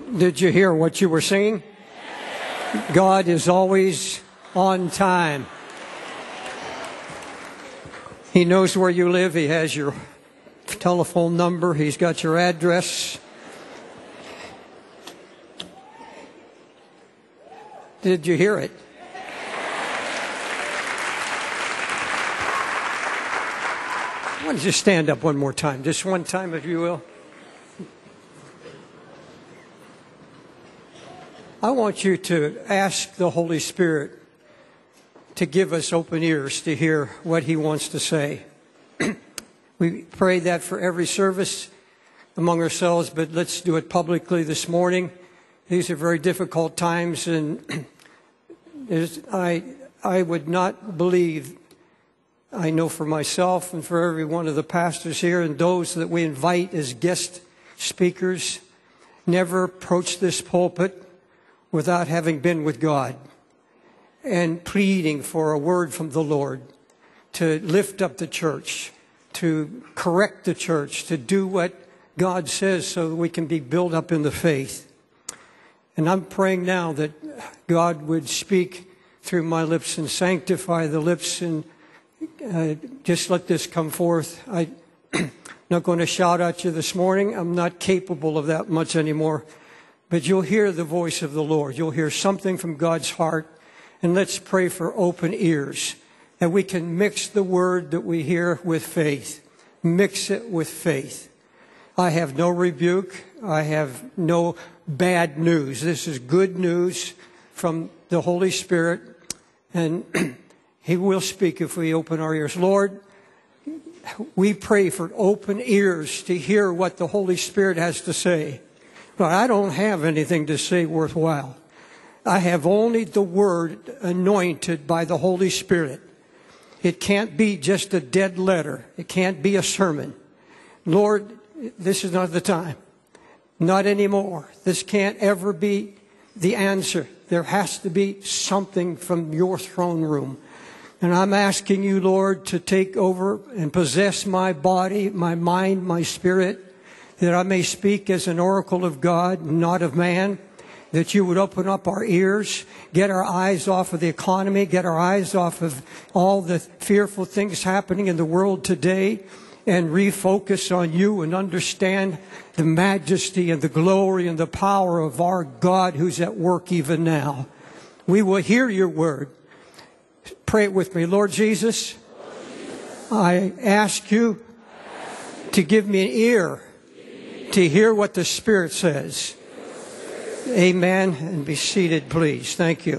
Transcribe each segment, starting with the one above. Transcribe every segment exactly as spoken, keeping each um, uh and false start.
Did you hear what you were singing? God is always on time. He knows where you live. He has your telephone number. He's got your address. Did you hear it? Why don't you stand up one more time? Just one time, if you will. I want you to ask the Holy Spirit to give us open ears to hear what He wants to say. We pray that for every service among ourselves, but let's do it publicly this morning. These are very difficult times, and I, I would not believe, I know for myself and for every one of the pastors here and those that we invite as guest speakers, never approach this pulpit without having been with God and pleading for a word from the Lord to lift up the church, to correct the church, to do what God says so that we can be built up in the faith. And I'm praying now that God would speak through my lips and sanctify the lips, and uh, just let this come forth. I'm not going to shout at you this morning. I'm not capable of that much anymore. But you'll hear the voice of the Lord. You'll hear something from God's heart. And let's pray for open ears, that we can mix the word that we hear with faith. Mix it with faith. I have no rebuke. I have no bad news. This is good news from the Holy Spirit. And He will speak if we open our ears. Lord, we pray for open ears to hear what the Holy Spirit has to say. But I don't have anything to say worthwhile. I have only the word anointed by the Holy Spirit. It can't be just a dead letter. It can't be a sermon. Lord, this is not the time. Not anymore. This can't ever be the answer. There has to be something from your throne room. And I'm asking you, Lord, to take over and possess my body, my mind, my spirit, that I may speak as an oracle of God, not of man, that you would open up our ears, get our eyes off of the economy, get our eyes off of all the fearful things happening in the world today, and refocus on you and understand the majesty and the glory and the power of our God who's at work even now. We will hear your word. Pray it with me. Lord Jesus, I ask you to give me an ear to hear what the Spirit says. Amen. And be seated, please. Thank you.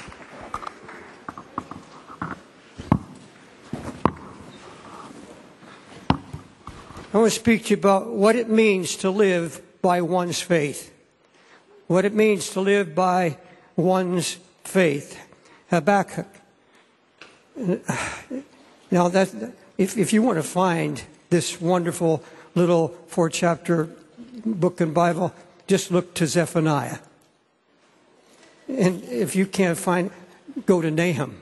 I want to speak to you about what it means to live by one's faith. What it means to live by one's faith. Habakkuk. Now, that if, if you want to find this wonderful little four-chapter book and Bible, just look to Zephaniah. And if you can't find, go to Nahum.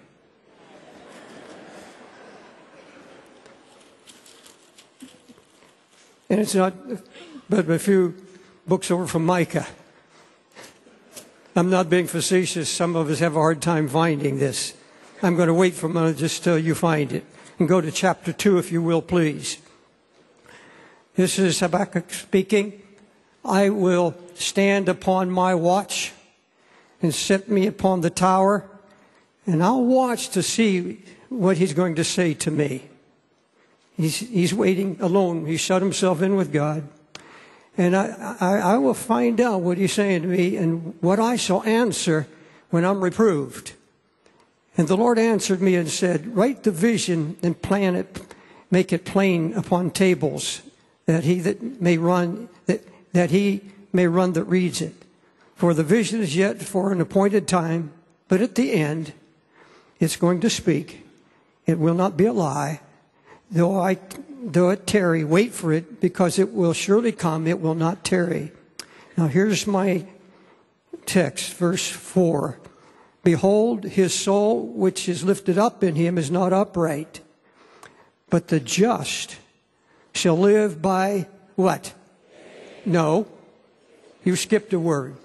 And it's not but a few books over from Micah. I'm not being facetious. Some of us have a hard time finding this. I'm going to wait for a minute just till you find it. And go to chapter two, if you will, please. This is Habakkuk speaking. I will stand upon my watch and set me upon the tower, and I'll watch to see what he's going to say to me. He's, he's waiting alone. He shut himself in with God. And I, I, I will find out what he's saying to me and what I shall answer when I'm reproved. And the Lord answered me and said, write the vision and plan it, make it plain upon tables, that he that may run, that, that he may run that reads it. For the vision is yet for an appointed time, but at the end, it's going to speak. It will not be a lie. Though I, though it tarry, wait for it, because it will surely come. It will not tarry. Now here's my text, verse four. Behold, his soul which is lifted up in him is not upright, but the just shall live by what? No. You skipped a word.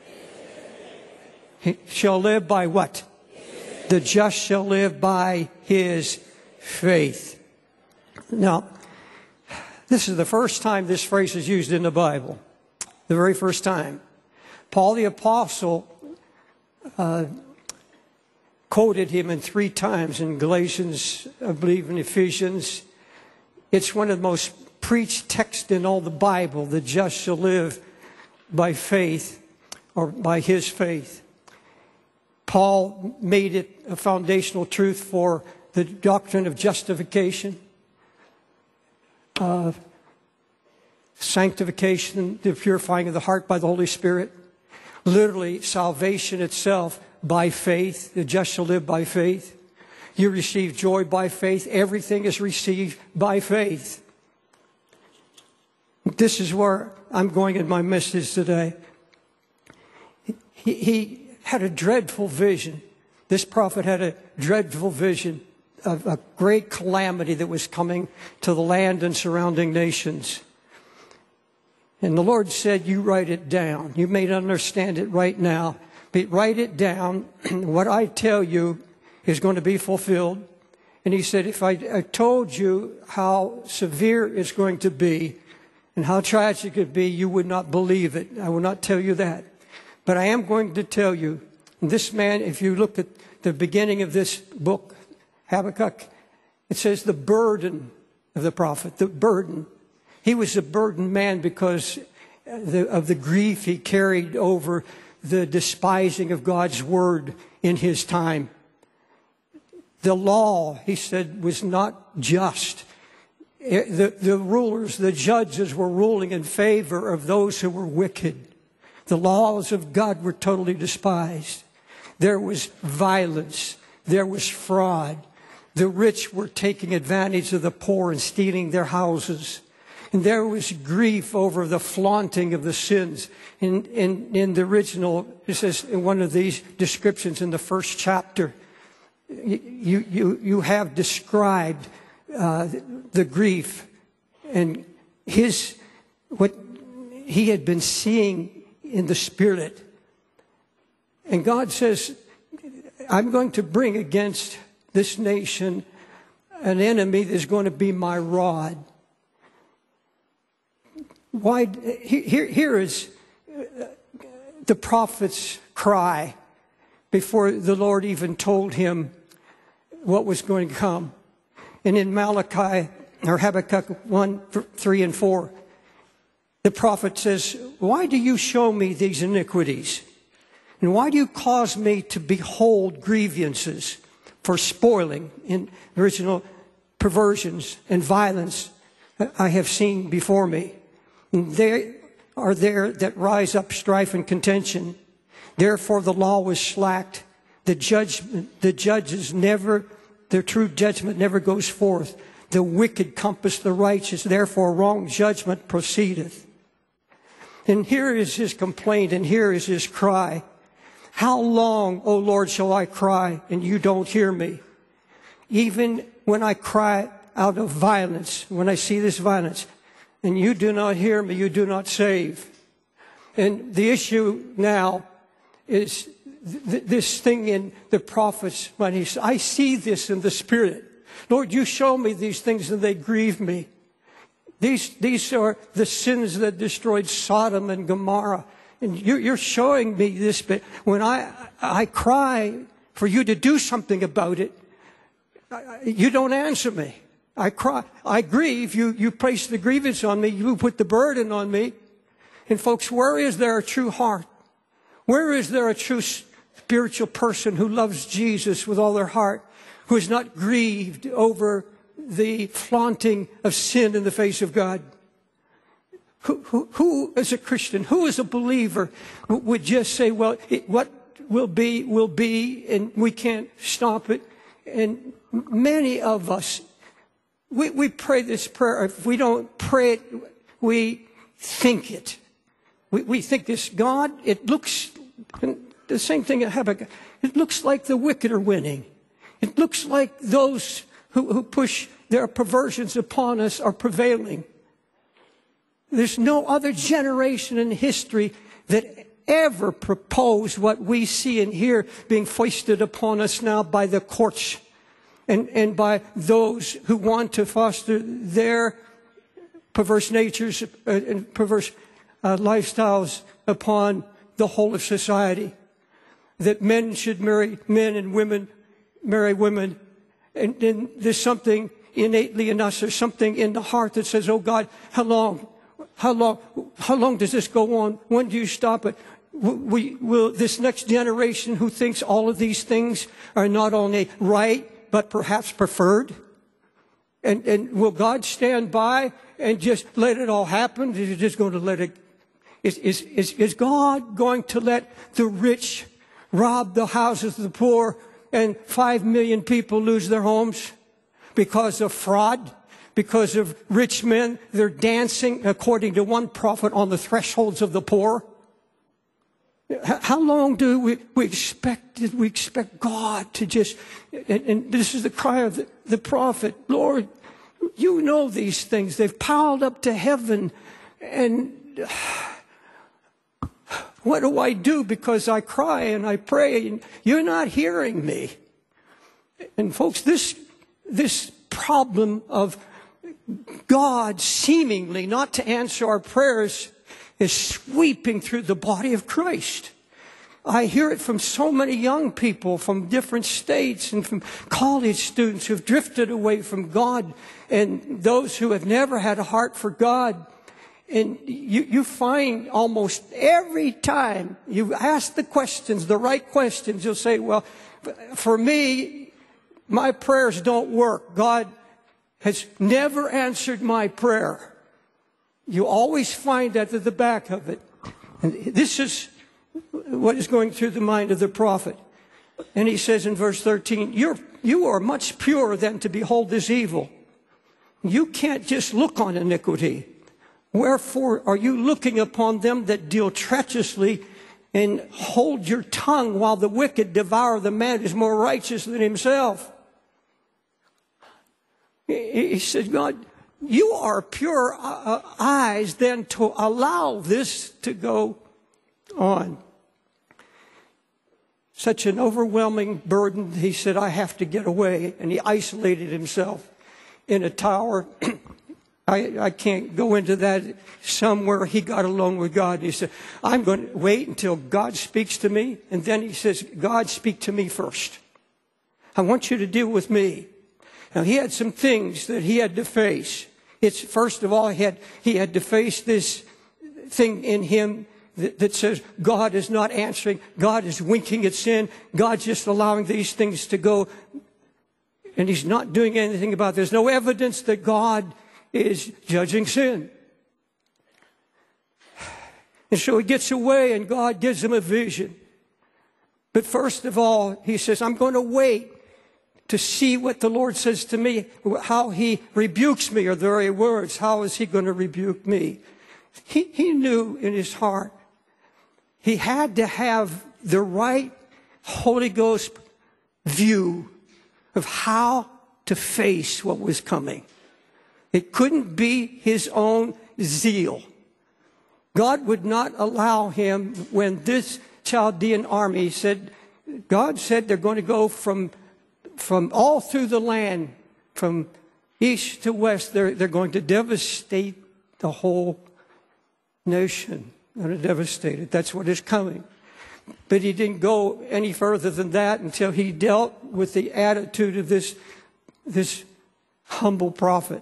He shall live by what? The just shall live by his faith. Now, this is the first time this phrase is used in the Bible. The very first time. Paul the Apostle uh, quoted him in three times in Galatians, I believe in Ephesians. It's one of the most preached texts in all the Bible. The just shall live by faith, or by his faith. Paul made it a foundational truth for the doctrine of justification, uh, sanctification, the purifying of the heart by the Holy Spirit. Literally, salvation itself by faith. The just shall live by faith. You receive joy by faith. Everything is received by faith. This is where I'm going in my message today. He, he had a dreadful vision. This prophet had a dreadful vision of a great calamity that was coming to the land and surrounding nations. And the Lord said, you write it down. You may not understand it right now, but write it down. What I tell you is going to be fulfilled. And he said, if I, I told you how severe it's going to be and how tragic it be, you would not believe it. I will not tell you that. But I am going to tell you, this man, if you look at the beginning of this book, Habakkuk, it says the burden of the prophet, the burden. He was a burdened man because of the grief he carried over the despising of God's word in his time. The law, he said, was not just. The, the rulers, the judges were ruling in favor of those who were wicked. The laws of God were totally despised. There was violence. There was fraud. The rich were taking advantage of the poor and stealing their houses. And there was grief over the flaunting of the sins. In, in, in the original, it says in one of these descriptions in the first chapter, you, you, you have described uh, the grief and his, what he had been seeing in the Spirit. And God says, I'm going to bring against this nation an enemy that's going to be my rod. Why? Here, here is the prophet's cry before the Lord even told him what was going to come. And in Malachi, or Habakkuk one, three and four, the prophet says, why do you show me these iniquities? And why do you cause me to behold grievances for spoiling in original perversions and violence I have seen before me? And there are there that rise up strife and contention. Therefore the law was slacked. The judgment, the judges never, their true judgment never goes forth. The wicked compass the righteous. Therefore wrong judgment proceedeth. And here is his complaint, and here is his cry. How long, O Lord, shall I cry, and you don't hear me? Even when I cry out of violence, when I see this violence, and you do not hear me, you do not save. And the issue now is th this thing in the prophets, when he says, I see this in the Spirit. Lord, you show me these things and they grieve me. These, these are the sins that destroyed Sodom and Gomorrah. And you're, you're showing me this, but when I, I cry for you to do something about it, you don't answer me. I cry, I grieve, you, you place the grievance on me, you put the burden on me. And folks, where is there a true heart? Where is there a true spiritual person who loves Jesus with all their heart, who is not grieved over the flaunting of sin in the face of God? Who, who, who is a Christian, who is a believer, would just say, well, it, what will be, will be, and we can't stop it. And many of us, we, we pray this prayer. If we don't pray it, we think it. We, we think this, God, it looks, the same thing in Habakkuk, it looks like the wicked are winning. It looks like those who, who push their perversions upon us are prevailing. There's no other generation in history that ever proposed what we see and hear being foisted upon us now by the courts and, and by those who want to foster their perverse natures uh, and perverse uh, lifestyles upon the whole of society. That men should marry men and women marry women. And then there's something innately in us, there's something in the heart that says, oh God, how long, how long, how long does this go on? When do you stop it? We, will this next generation who thinks all of these things are not only right, but perhaps preferred? And, and will God stand by and just let it all happen? Is he just going to let it, is, is, is, is God going to let the rich rob the houses of the poor and five million people lose their homes because of fraud, because of rich men? They're dancing, according to one prophet, on the thresholds of the poor. How long do we, we expect, did we expect God to just, and, and this is the cry of the, the prophet, Lord, you know these things. They've piled up to heaven. And what do I do? Because I cry and I pray and you're not hearing me. And folks, this, this problem of God seemingly not to answer our prayers is sweeping through the body of Christ. I hear it from so many young people from different states and from college students who've drifted away from God and those who have never had a heart for God. And you, you find almost every time you ask the questions, the right questions, you'll say, well, for me, my prayers don't work. God has never answered my prayer. You always find that at the back of it. And this is what is going through the mind of the prophet. And he says in verse thirteen, You're, you are much purer than to behold this evil. You can't just look on iniquity. Wherefore are you looking upon them that deal treacherously, and hold your tongue while the wicked devour the man who is more righteous than himself? He said, God, you are pure uh, eyes then to allow this to go on. Such an overwhelming burden. He said, I have to get away. And he isolated himself in a tower. I, I can't go into that. Somewhere he got alone with God. He said, I'm going to wait until God speaks to me. And then he says, God, speak to me first. I want you to deal with me. Now, he had some things that he had to face. It's, first of all, he had, he had to face this thing in him that, that says God is not answering. God is winking at sin. God's just allowing these things to go. And he's not doing anything about it. There's no evidence that God is judging sin. And so he gets away and God gives him a vision. But first of all, he says, I'm going to wait to see what the Lord says to me, how he rebukes me, are the very words. How is he going to rebuke me? He, he knew in his heart he had to have the right Holy Ghost view of how to face what was coming. It couldn't be his own zeal. God would not allow him when this Chaldean army said, God said they're going to go from From all through the land, from east to west, they're, they're going to devastate the whole nation. They're going to devastate it. That's what is coming. But he didn't go any further than that until he dealt with the attitude of this, this humble prophet.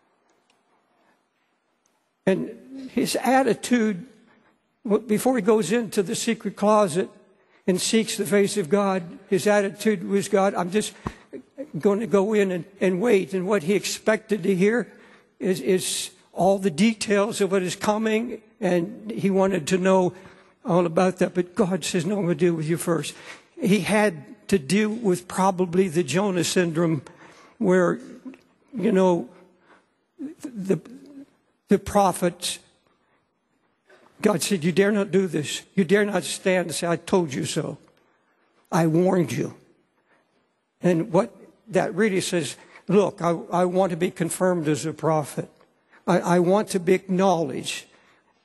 And his attitude, before he goes into the secret closet and seeks the face of God, his attitude was, God, I'm just going to go in and, and wait. And what he expected to hear is, is all the details of what is coming. And he wanted to know all about that. But God says, no, I'm going to deal with you first. He had to deal with probably the Jonah syndrome where, you know, the, the prophets, God said, you dare not do this. You dare not stand and say, I told you so. I warned you. And what that really says, look, I, I want to be confirmed as a prophet. I, I want to be acknowledged.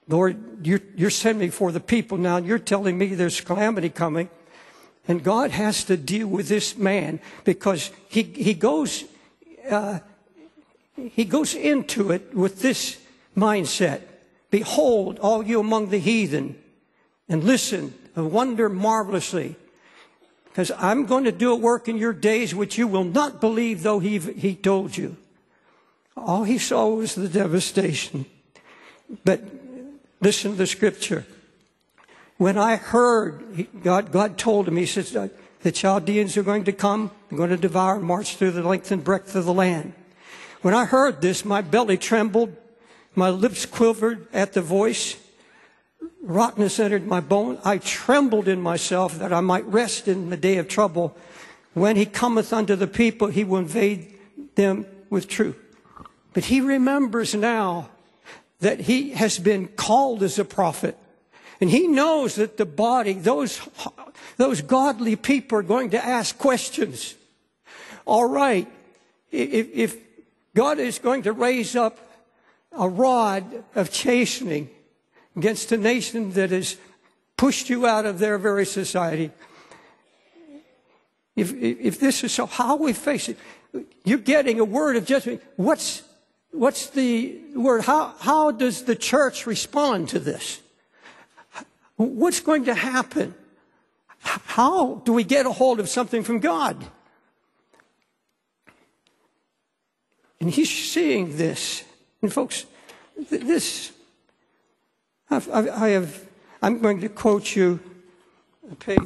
Lord, you're, you're sending me for the people now, and you're telling me there's calamity coming. And God has to deal with this man because he, he goes, uh, he goes into it with this mindset. Behold, all you among the heathen, and listen, and wonder marvelously. Because I'm going to do a work in your days which you will not believe, though he, he told you. All he saw was the devastation. But listen to the scripture. When I heard, God, God told him, he says, the Chaldeans are going to come, they're going to devour and march through the length and breadth of the land. When I heard this, my belly trembled, my lips quivered at the voice. Rottenness entered my bones. I trembled in myself that I might rest in the day of trouble. When he cometh unto the people, he will invade them with truth. But he remembers now that he has been called as a prophet. And he knows that the body, those, those godly people are going to ask questions. All right, if, if God is going to raise up a rod of chastening against a nation that has pushed you out of their very society, if, if this is so, how we face it, you're getting a word of judgment. What's, what's the word? How, how does the church respond to this? What's going to happen? How do we get a hold of something from God? And he's seeing this. And folks, this, I've, I have, I'm going to quote you a page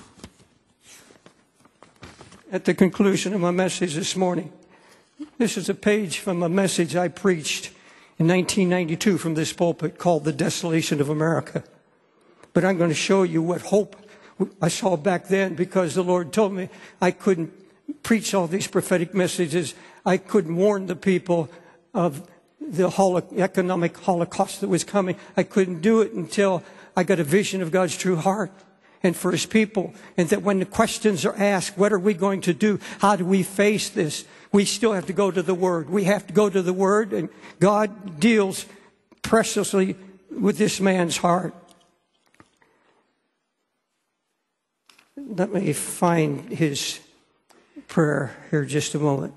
at the conclusion of my message this morning. This is a page from a message I preached in nineteen ninety-two from this pulpit called The Desolation of America. But I'm going to show you what hope I saw back then, because the Lord told me I couldn't preach all these prophetic messages. I couldn't warn the people of the holo- economic holocaust that was coming. I couldn't do it until I got a vision of God's true heart and for his people. And that when the questions are asked, what are we going to do? How do we face this? We still have to go to the Word. We have to go to the Word, and God deals preciously with this man's heart. Let me find his prayer here just a moment.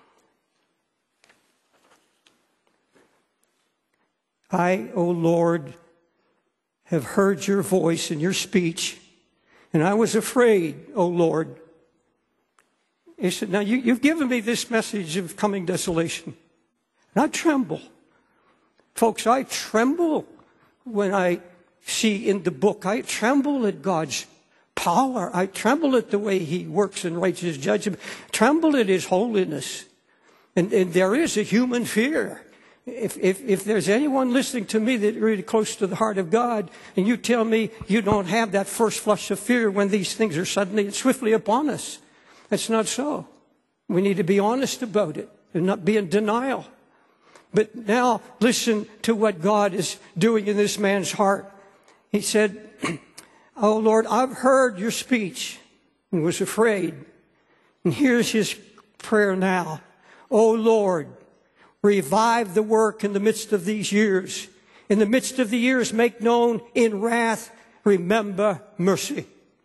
I, O Lord, have heard your voice and your speech, and I was afraid, O Lord. He said, now you, you've given me this message of coming desolation, and I tremble. Folks, I tremble when I see in the book, I tremble at God's power. I tremble at the way he works and writes his judgment. Tremble at his holiness. And, and there is a human fear. If, if, if there's anyone listening to me that's really close to the heart of God, and you tell me you don't have that first flush of fear when these things are suddenly and swiftly upon us, that's not so. We need to be honest about it and not be in denial. But now listen to what God is doing in this man's heart. He said, oh, Lord, I've heard your speech and was afraid. And here's his prayer now. Oh, Lord, revive the work in the midst of these years. In the midst of the years, make known in wrath, remember mercy.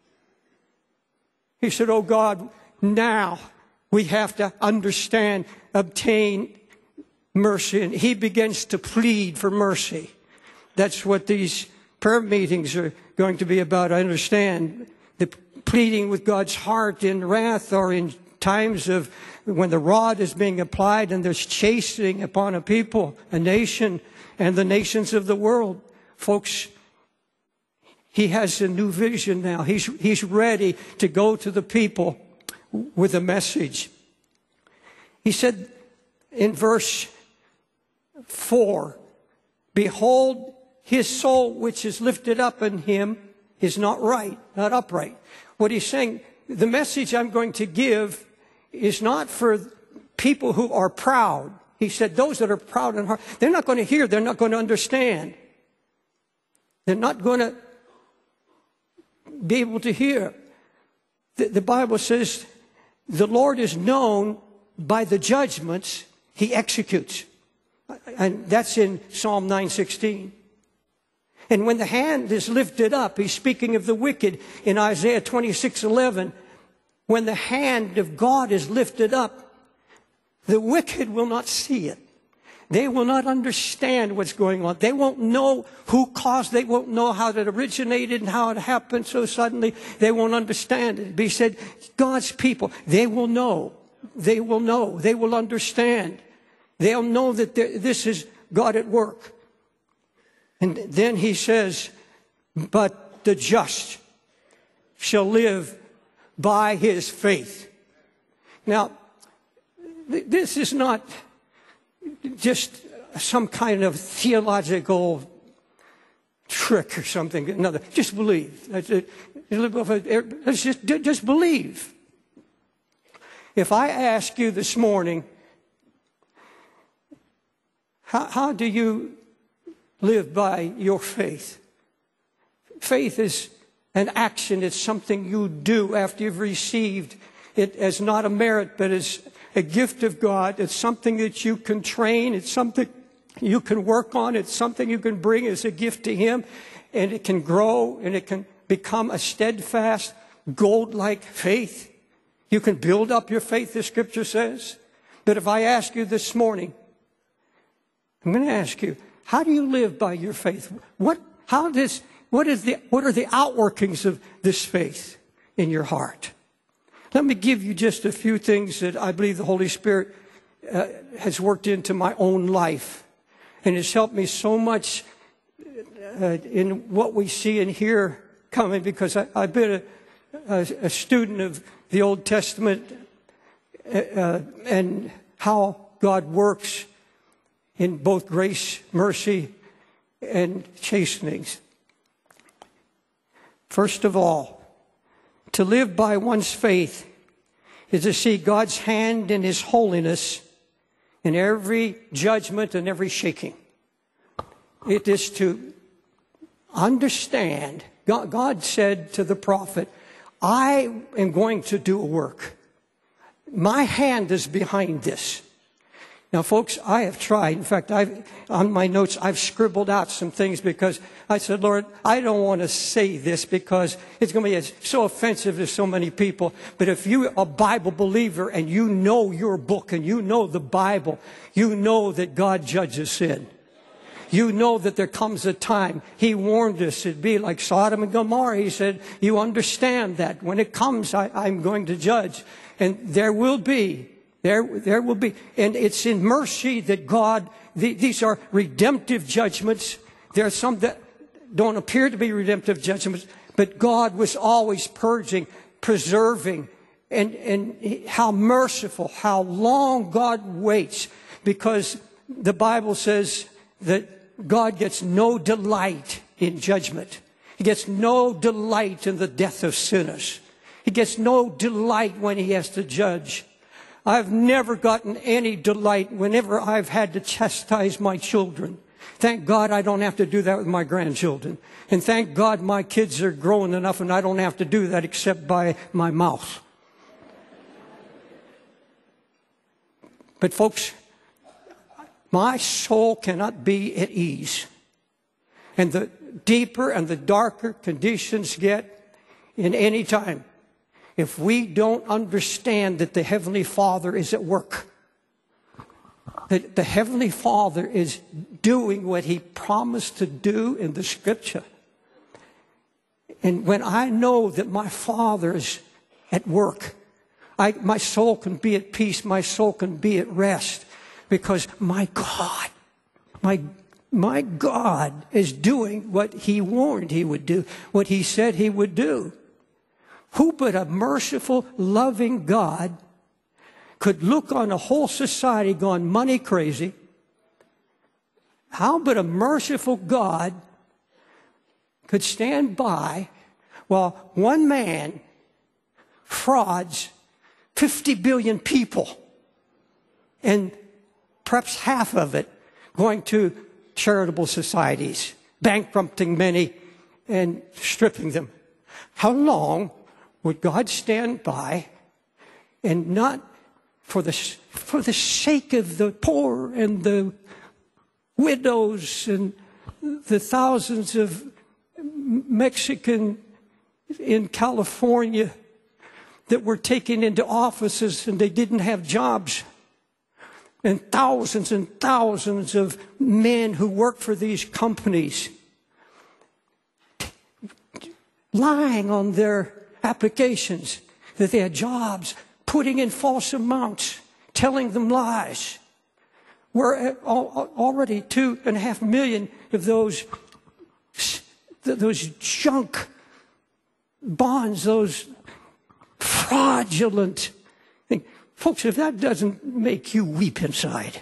He said, oh, God, now we have to understand, obtain mercy. And he begins to plead for mercy. That's what these prayer meetings are going to be about. I understand the pleading with God's heart in wrath, or in times of when the rod is being applied and there's chastening upon a people, a nation, and the nations of the world. Folks, he has a new vision now. He's, he's ready to go to the people with a message. He said in verse four, behold, his soul which is lifted up in him is not right, not upright. What he's saying, the message I'm going to give is not for people who are proud. He said those that are proud in heart, they're not going to hear, they're not going to understand. They're not going to be able to hear. The, the Bible says the Lord is known by the judgments he executes. And that's in Psalm nine sixteen. And when the hand is lifted up, he's speaking of the wicked in Isaiah twenty-six eleven. When the hand of God is lifted up, the wicked will not see it. They will not understand what's going on. They won't know who caused, they won't know how it originated and how it happened so suddenly. They won't understand it. But he said, God's people, they will know. They will know. They will understand. They'll know that this is God at work. And then he says, but the just shall live by his faith. Now, this is not just some kind of theological trick or something. Another, just believe. Let's just, just believe. If I ask you this morning, how, how do you live by your faith? Faith is an action. It's something you do after you've received it as not a merit, but as a gift of God. It's something that you can train. It's something you can work on. It's something you can bring as a gift to Him. And it can grow and it can become a steadfast, gold-like faith. You can build up your faith, the Scripture says. But if I ask you this morning, I'm going to ask you, how do you live by your faith? What, how does, what is the, what are the outworkings of this faith in your heart? Let me give you just a few things that I believe the Holy Spirit uh, has worked into my own life. And has helped me so much uh, in what we see and hear coming, because I, I've been a, a, a student of the Old Testament uh, and how God works in both grace, mercy, and chastenings. First of all, to live by one's faith is to see God's hand in His holiness in every judgment and every shaking. It is to understand. God, God said to the prophet, I am going to do a work. My hand is behind this. Now, folks, I have tried. In fact, I've, on my notes, I've scribbled out some things because I said, Lord, I don't want to say this because it's going to be so offensive to so many people. But if you're a Bible believer and you know your book and you know the Bible, you know that God judges sin. You know that there comes a time. He warned us it'd be like Sodom and Gomorrah. He said, you understand that. When it comes, I, I'm going to judge. And there will be. There, there will be, and it's in mercy that God, the, these are redemptive judgments. There are some that don't appear to be redemptive judgments, but God was always purging, preserving, and, and how merciful, how long God waits, because the Bible says that God gets no delight in judgment. He gets no delight in the death of sinners. He gets no delight when He has to judge. I've never gotten any delight whenever I've had to chastise my children. Thank God I don't have to do that with my grandchildren. And thank God my kids are growing enough and I don't have to do that except by my mouth. But folks, my soul cannot be at ease. And the deeper and the darker conditions get in any time, if we don't understand that the Heavenly Father is at work, that the Heavenly Father is doing what He promised to do in the Scripture. And when I know that my Father is at work, I, my soul can be at peace, my soul can be at rest, because my God, my, my God is doing what He warned He would do, what He said He would do. Who but a merciful, loving God could look on a whole society gone money crazy? How but a merciful God could stand by while one man frauds fifty billion people and perhaps half of it going to charitable societies, bankrupting many and stripping them? How long would God stand by and not for the, for the sake of the poor and the widows and the thousands of Mexican in California that were taken into offices and they didn't have jobs. And thousands and thousands of men who work for these companies lying on their applications that they had jobs, putting in false amounts, telling them lies. We're already two and a half million of those, those junk bonds, those fraudulent things. Folks, if that doesn't make you weep inside,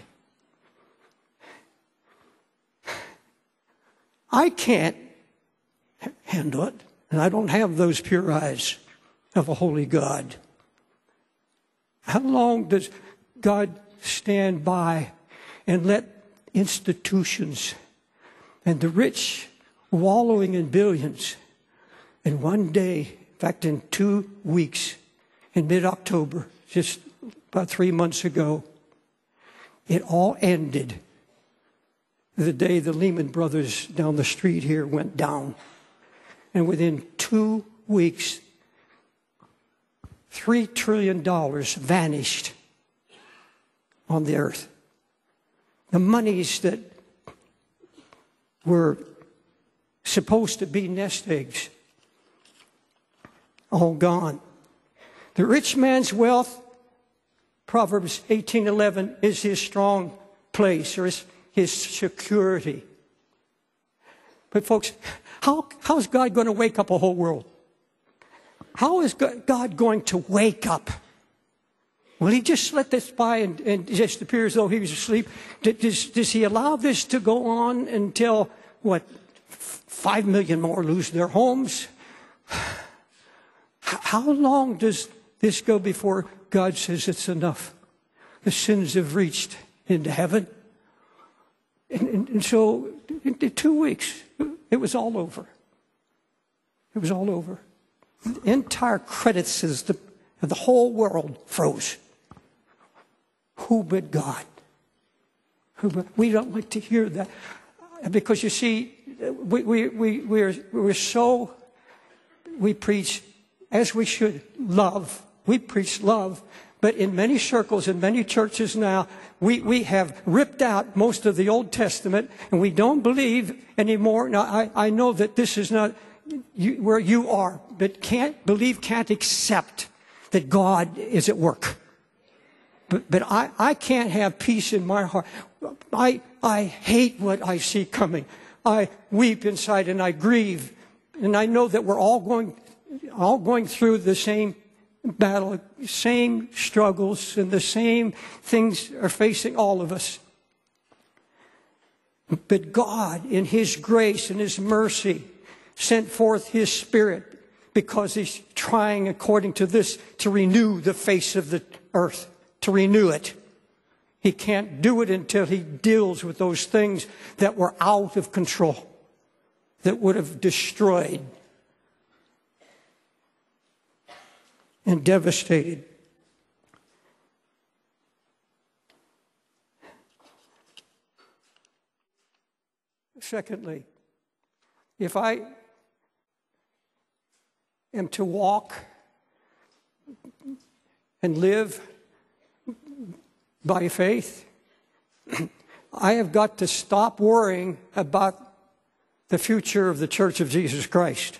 I can't handle it, and I don't have those pure eyes of a holy God. How long does God stand by and let institutions and the rich wallowing in billions, and one day, in fact, in two weeks, in mid-October, just about three months ago, it all ended the day the Lehman Brothers down the street here went down. And within two weeks, three trillion dollars vanished on the earth. The monies that were supposed to be nest eggs, all gone. The rich man's wealth, Proverbs eighteen eleven, is his strong place, or his, his security. But folks, how, how is God going to wake up a whole world? How is God going to wake up? Will he just let this by and, and just appear as though he was asleep? Does, does he allow this to go on until, what, five million more lose their homes? How long does this go before God says it's enough? The sins have reached into heaven. And, and, and so in two weeks, it was all over. It was all over. The entire credit system of the whole world froze. Who but God? Who but, we don't like to hear that. Because you see, we, we, we, we're, we're so, we preach, as we should, love. We preach love. But in many circles, in many churches now, we, we have ripped out most of the Old Testament, and we don't believe anymore. Now, I, I know that this is not you, where you are, but can't believe, can't accept that God is at work. But, but I, I can't have peace in my heart. I, I hate what I see coming. I weep inside and I grieve. And I know that we're all going, all going through the same battle, same struggles, and the same things are facing all of us. But God, in His grace and His mercy, sent forth His Spirit because He's trying, according to this, to renew the face of the earth, to renew it. He can't do it until He deals with those things that were out of control, that would have destroyed and devastated. Secondly, if I am to walk and live by faith, I have got to stop worrying about the future of the Church of Jesus Christ.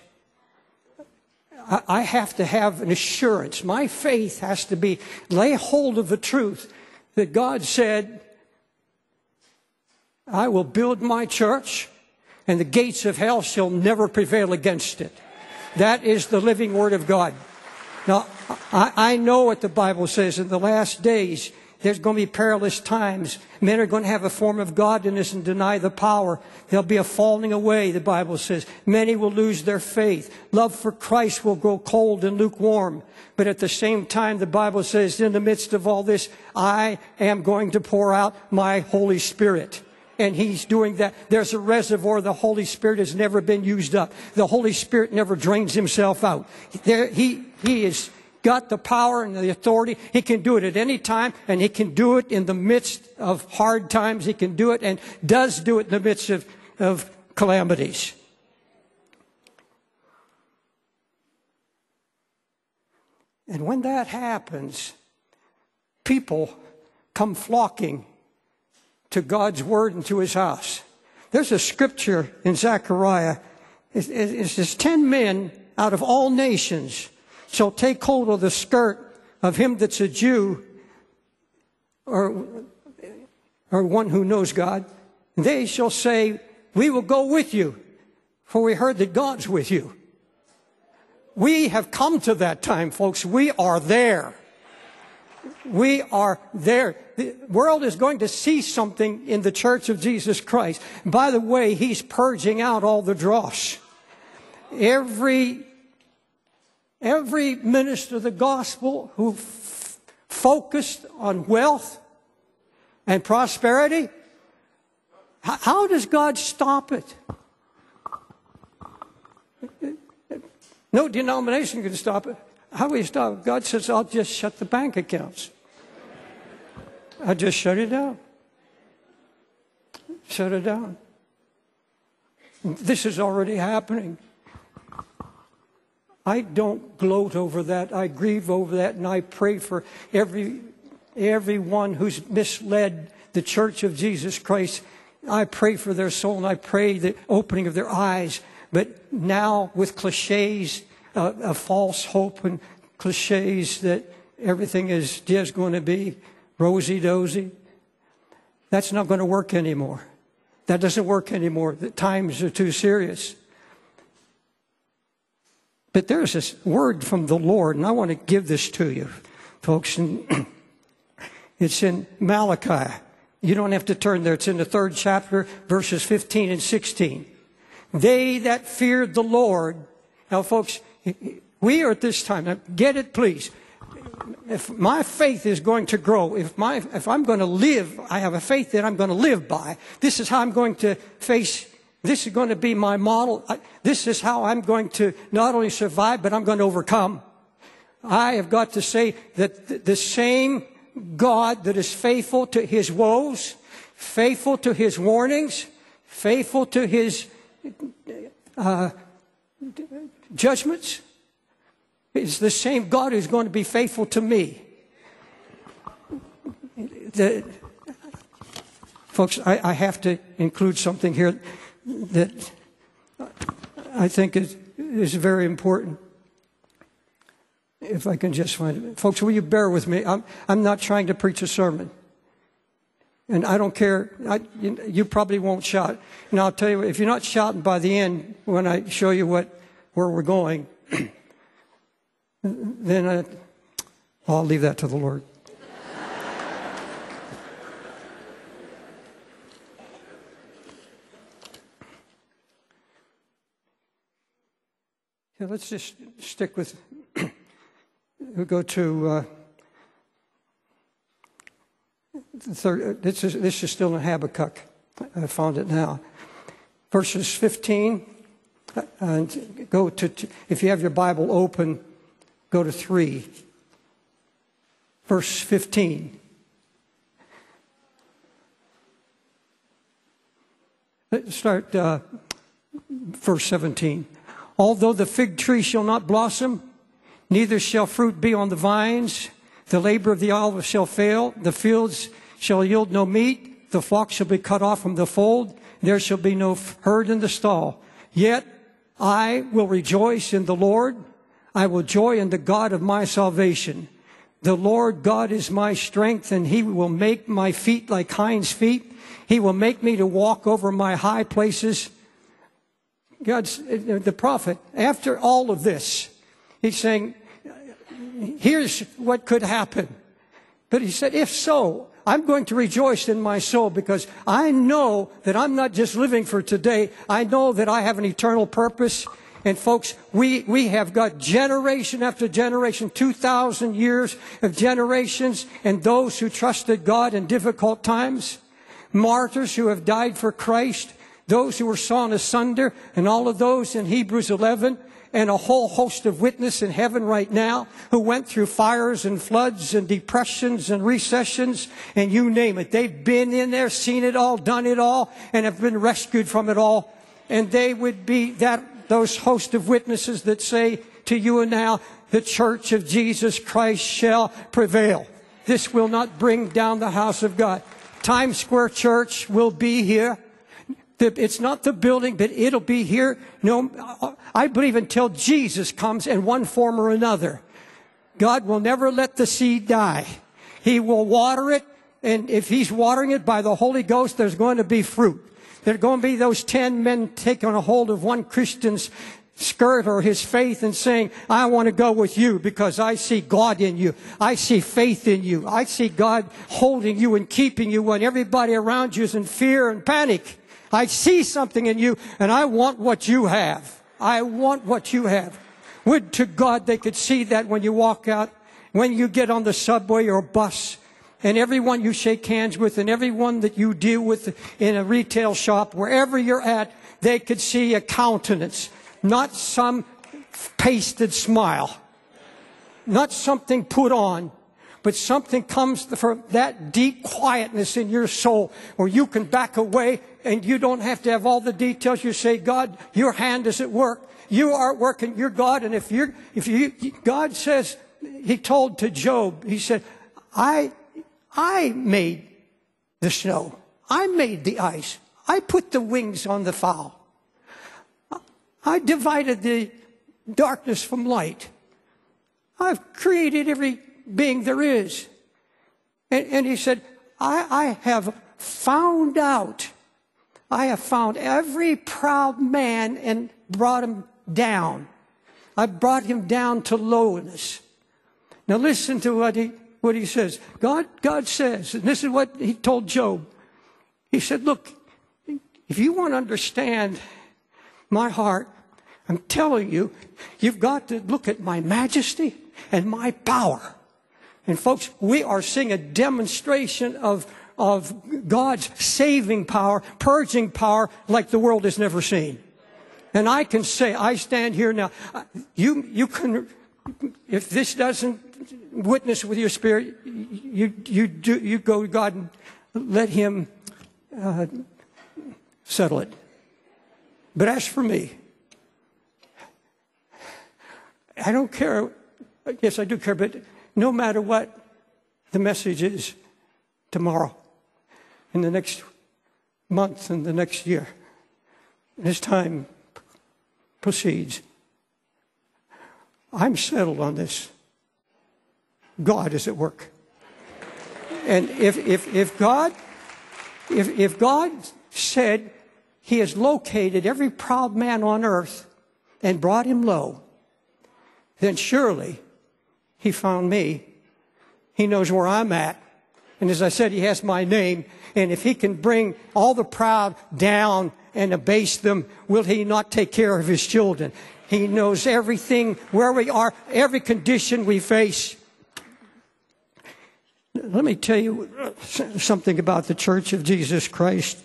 I have to have an assurance. My faith has to be, lay hold of the truth that God said, I will build my church and the gates of hell shall never prevail against it. That is the living Word of God. Now, I, I know what the Bible says in the last days. There's going to be perilous times. Men are going to have a form of godliness and deny the power. There'll be a falling away, the Bible says. Many will lose their faith. Love for Christ will grow cold and lukewarm. But at the same time, the Bible says, in the midst of all this, I am going to pour out my Holy Spirit. And He's doing that. There's a reservoir. The Holy Spirit has never been used up. The Holy Spirit never drains Himself out. There, he, he is got the power and the authority. He can do it at any time, and He can do it in the midst of hard times. He can do it and does do it in the midst of, of calamities. And when that happens, people come flocking to God's word and to his house. There's a scripture in Zechariah. It, it, it says, ten men out of all nations shall take hold of the skirt of him that's a Jew, or, or one who knows God. They shall say, we will go with you, for we heard that God's with you. We have come to that time, folks. We are there. We are there. The world is going to see something in the Church of Jesus Christ. By the way, he's purging out all the dross. Every, every minister of the gospel who f- focused on wealth and prosperity, h- how does God stop it? No denomination can stop it. How will you stop it? God says, I'll just shut the bank accounts. I'll just shut it down. Shut it down. This is already happening. I don't gloat over that. I grieve over that, and I pray for every everyone who's misled the Church of Jesus Christ. I pray for their soul, and I pray the opening of their eyes. But now with cliches, uh, a false hope and cliches that everything is just going to be rosy-dozy, that's not going to work anymore. That doesn't work anymore. The times are too serious. But there's this word from the Lord, and I want to give this to you, folks. And it's in Malachi. You don't have to turn there. It's in the third chapter, verses fifteen and sixteen. They that feared the Lord. Now, folks, we are at this time. Now, get it, please. If my faith is going to grow, if my, if I'm going to live, I have a faith that I'm going to live by. This is how I'm going to face. This is going to be my model. This is how I'm going to not only survive, but I'm going to overcome. I have got to say that the same God that is faithful to his woes, faithful to his warnings, faithful to his uh, judgments, is the same God who's going to be faithful to me. The, folks, I, I have to include something here that I think is, is very important. If I can just find it. Folks, will you bear with me? I'm, I'm not trying to preach a sermon. And I don't care. I, you, you probably won't shout. And I'll tell you, if you're not shouting by the end, when I show you what where we're going, then I, I'll leave that to the Lord. Yeah, let's just stick with, we'll go to, uh, the third, this is, this is still in Habakkuk. I found it now. Verses fifteen, and go to, if you have your Bible open, go to three. Verse fifteen. Let's start uh, verse seventeen. Although the fig tree shall not blossom, neither shall fruit be on the vines, the labor of the olive shall fail, the fields shall yield no meat, the flock shall be cut off from the fold, there shall be no herd in the stall. Yet I will rejoice in the Lord, I will joy in the God of my salvation. The Lord God is my strength, and he will make my feet like hinds' feet. He will make me to walk over my high places. God's, the prophet, after all of this, he's saying, here's what could happen. But he said, if so, I'm going to rejoice in my soul, because I know that I'm not just living for today. I know that I have an eternal purpose. And folks, we, we have got generation after generation, two thousand years of generations, and those who trusted God in difficult times, martyrs who have died for Christ, those who were sawn asunder, and all of those in Hebrews eleven, and a whole host of witnesses in heaven right now who went through fires and floods and depressions and recessions and you name it. They've been in there, seen it all, done it all, and have been rescued from it all. and they would be that those host of witnesses that say to you and now, the church of Jesus Christ shall prevail. This will not bring down the house of God. Times Square Church will be here. It's not the building, but it'll be here. No, I believe until Jesus comes in one form or another. God will never let the seed die. He will water it, and if He's watering it by the Holy Ghost, there's going to be fruit. There's going to be those ten men taking a hold of one Christian's skirt or his faith and saying, I want to go with you because I see God in you. I see faith in you. I see God holding you and keeping you when everybody around you is in fear and panic. I see something in you, and I want what you have. I want what you have. Would to God they could see that when you walk out, when you get on the subway or bus, and everyone you shake hands with, and everyone that you deal with in a retail shop, wherever you're at, they could see a countenance, not some pasted smile, not something put on, but something comes from that deep quietness in your soul where you can back away and you don't have to have all the details. You say, God, your hand is at work. You are working. You're God. And if you're, if you, God says, He told to Job, He said, I, I made the snow. I made the ice. I put the wings on the fowl. I divided the darkness from light. I've created every being there is. And, and he said, I, I have found out, I have found every proud man and brought him down. I brought him down to lowliness. Now listen to what he, what he says. God, God says, and this is what He told Job. He said, look, if you want to understand my heart, I'm telling you, you've got to look at my majesty and my power. And folks, we are seeing a demonstration of, of God's saving power, purging power like the world has never seen. And I can say, I stand here now. You, you can, if this doesn't witness with your spirit, you, you do, you go to God and let Him, uh, settle it. But as for me, I don't care. Yes, I do care, but no matter what the message is tomorrow, in the next month, and the next year, as time proceeds, I'm settled on this. God is at work. And if, if, if God, if, if God said He has located every proud man on earth and brought him low, then surely He found me. He knows where I'm at. And as I said, He has my name. And if He can bring all the proud down and abase them, will He not take care of His children? He knows everything, where we are, every condition we face. Let me tell you something about the Church of Jesus Christ.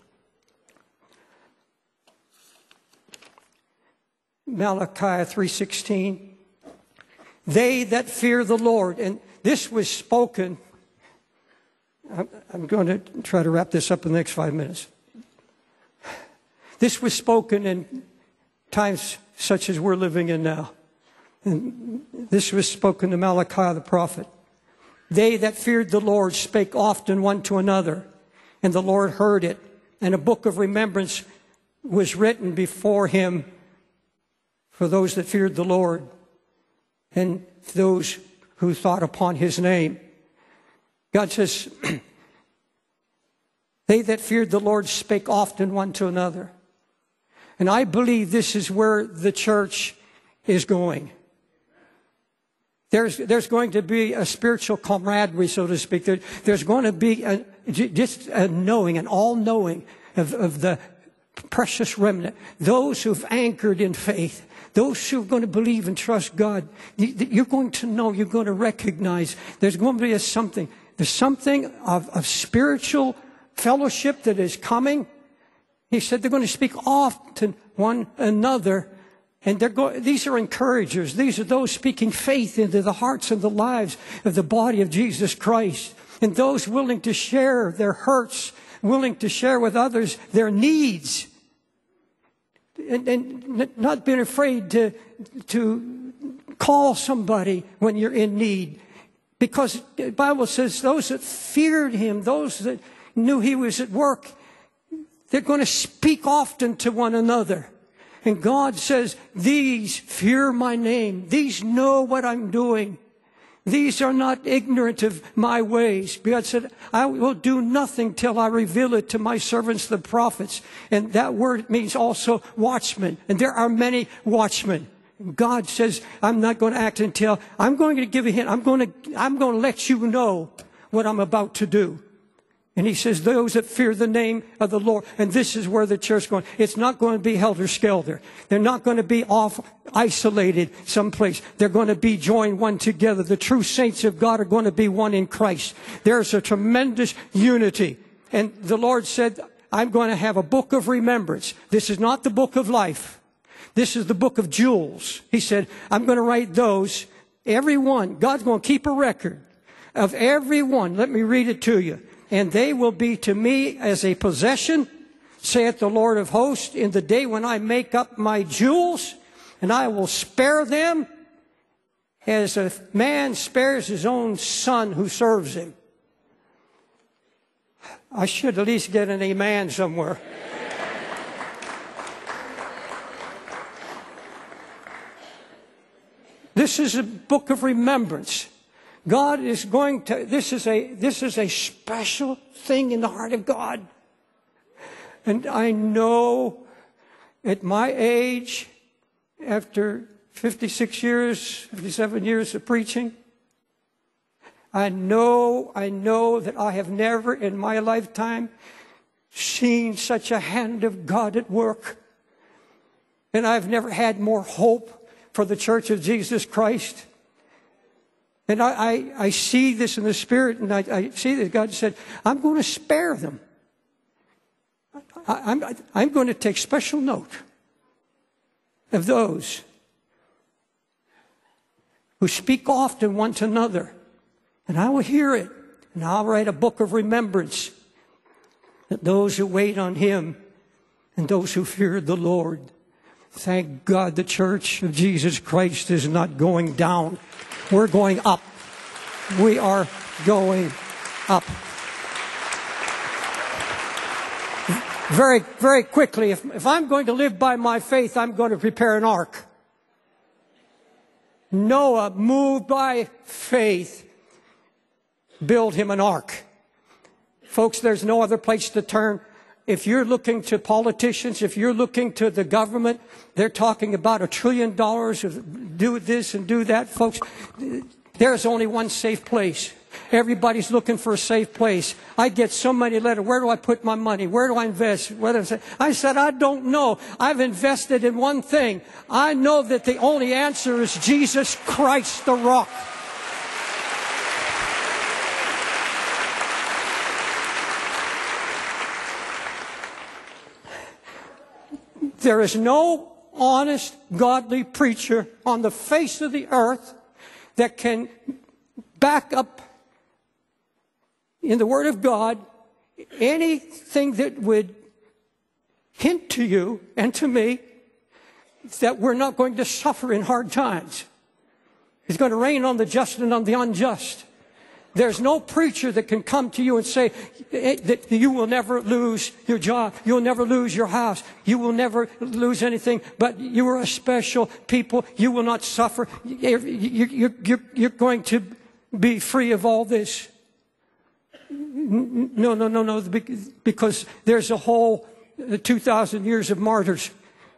Malachi three sixteen. They that fear the Lord. And this was spoken. I'm going to try to wrap this up in the next five minutes. This was spoken in times such as we're living in now. And this was spoken to Malachi the prophet. They that feared the Lord spake often one to another, and the Lord heard it. And a book of remembrance was written before Him for those that feared the Lord and those who thought upon His name. God says, they that feared the Lord spake often one to another. And I believe this is where the church is going. There's, there's going to be a spiritual camaraderie, so to speak. There, there's going to be a, just a knowing, an all-knowing of, of the precious remnant. Those who've anchored in faith. Those who are going to believe and trust God. You're going to know, you're going to recognize there's going to be a something. There's something of, of spiritual fellowship that is coming. He said they're going to speak often one another. And they're go- these are encouragers. These are those speaking faith into the hearts and the lives of the body of Jesus Christ. And those willing to share their hurts, willing to share with others their needs. and, and not being afraid to, to call somebody when you're in need. Because the Bible says those that feared him, those that knew he was at work, they're going to speak often to one another. And God says, these fear my name. These know what I'm doing. These are not ignorant of my ways. God said, I will do nothing till I reveal it to my servants, the prophets. And that word means also watchmen. And there are many watchmen. God says, I'm not going to act until I'm going to give a hint. I'm going to, I'm going to let you know what I'm about to do. And he says, those that fear the name of the Lord. And this is where the church is going. It's not going to be helter-skelter. They're not going to be off isolated someplace. They're going to be joined one together. The true saints of God are going to be one in Christ. There's a tremendous unity. And the Lord said, I'm going to have a book of remembrance. This is not the book of life. This is the book of jewels. He said, I'm going to write those, every one. God's going to keep a record of every one. Let me read it to you. And they will be to me as a possession, saith the Lord of hosts, in the day when I make up my jewels, and I will spare them as a man spares his own son who serves him. I should at least get an amen somewhere. This is a book of remembrance. God is going to, this is a, this is a special thing in the heart of God. And I know at my age, after fifty-six years, fifty-seven years of preaching, I know, I know that I have never in my lifetime seen such a hand of God at work. And I've never had more hope for the Church of Jesus Christ. And I, I, I see this in the Spirit, and I, I see that God said, I'm going to spare them. I, I'm, I'm going to take special note of those who speak often one to another. And I will hear it, and I'll write a book of remembrance that those who wait on him and those who fear the Lord. Thank God the Church of Jesus Christ is not going down. We're going up. We are going up. Very, very quickly, if, if I'm going to live by my faith, I'm going to prepare an ark. Noah, moved by faith, built him an ark. Folks, there's no other place to turn. If you're looking to politicians, if you're looking to the government, they're talking about a trillion dollars of do this and do that. Folks, there's only one safe place. Everybody's looking for a safe place. I get so many letters. Where do I put my money? Where do I invest? Where do I, I said, I don't know. I've invested in one thing. I know that the only answer is Jesus Christ, the rock. There is no honest, godly preacher on the face of the earth that can back up in the Word of God anything that would hint to you and to me that we're not going to suffer in hard times. It's going to rain on the just and on the unjust. There's no preacher that can come to you and say that you will never lose your job. You'll never lose your house. You will never lose anything. But you are a special people. You will not suffer. You're, you're, you're going to be free of all this. No, no, no, no. Because there's a whole two thousand years of martyrs.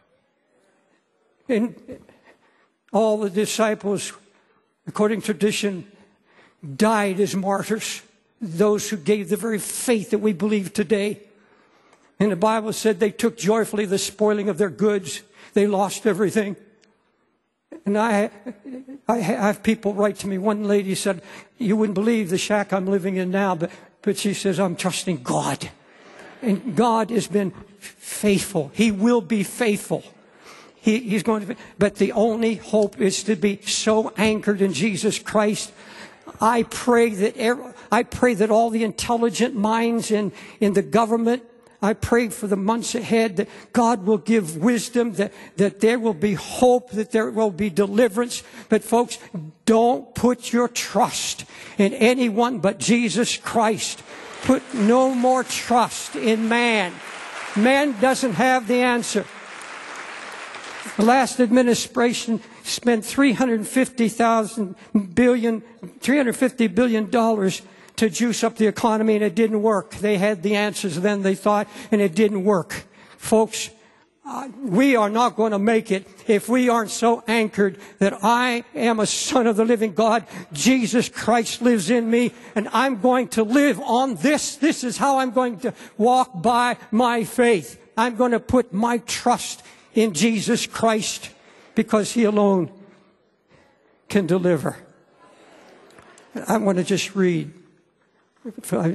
And all the disciples, according to tradition, died as martyrs, those who gave the very faith that we believe today. And the Bible said they took joyfully the spoiling of their goods. They lost everything. And I, I have people write to me. One lady said, you wouldn't believe the shack I'm living in now, but, but she says, I'm trusting God. And God has been faithful. He will be faithful. He, he's going to be, but the only hope is to be so anchored in Jesus Christ. I pray that I pray that all the intelligent minds in, in the government, I pray for the months ahead that God will give wisdom, that, that there will be hope, that there will be deliverance. But folks, don't put your trust in anyone but Jesus Christ. Put no more trust in man. Man doesn't have the answer. The last administration spent three hundred fifty thousand billion, three hundred fifty billion dollars to juice up the economy, and it didn't work. They had the answers then, they thought, and it didn't work. Folks, uh, we are not going to make it if we aren't so anchored that I am a son of the living God. Jesus Christ lives in me, and I'm going to live on this. This is how I'm going to walk by my faith. I'm going to put my trust in Jesus Christ, because He alone can deliver. I want to just read. I,